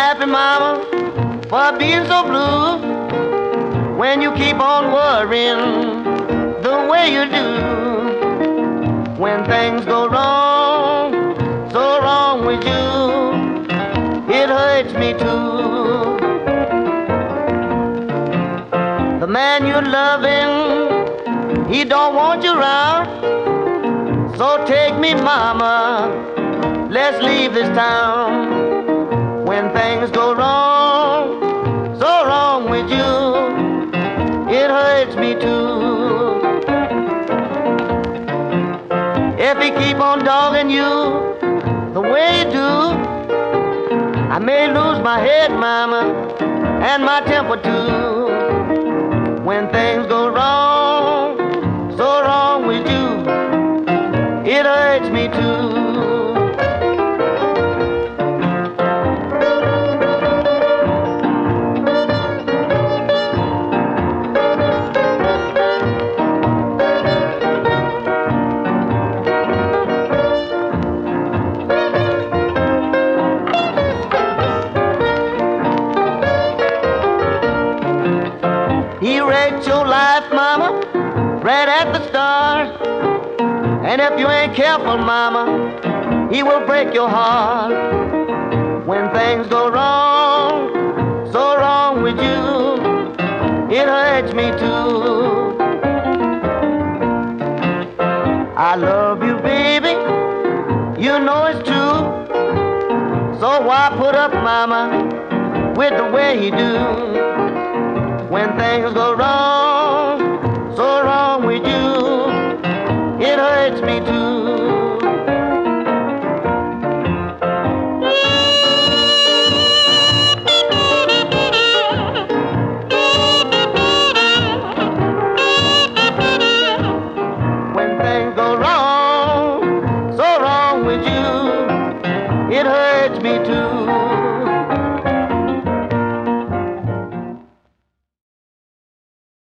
happy, mama, for being so blue when you keep on worrying the way you do. When things go wrong, so wrong with you, it hurts me too. The man you're loving, he don't want you around. So take me, mama, let's leave this town. When things go wrong, so wrong with you, it hurts me too. If he keep on dogging you the way you do, I may lose my head, mama, and my temper too. When things go wrong, so wrong with you, it hurts me too. He wrecked your life, mama, right at the start. And if you ain't careful, mama, he will break your heart. When things go wrong, so wrong with you, it hurts me too. I love you, baby, you know it's true. So why put up, mama, with the way you do? When things go wrong,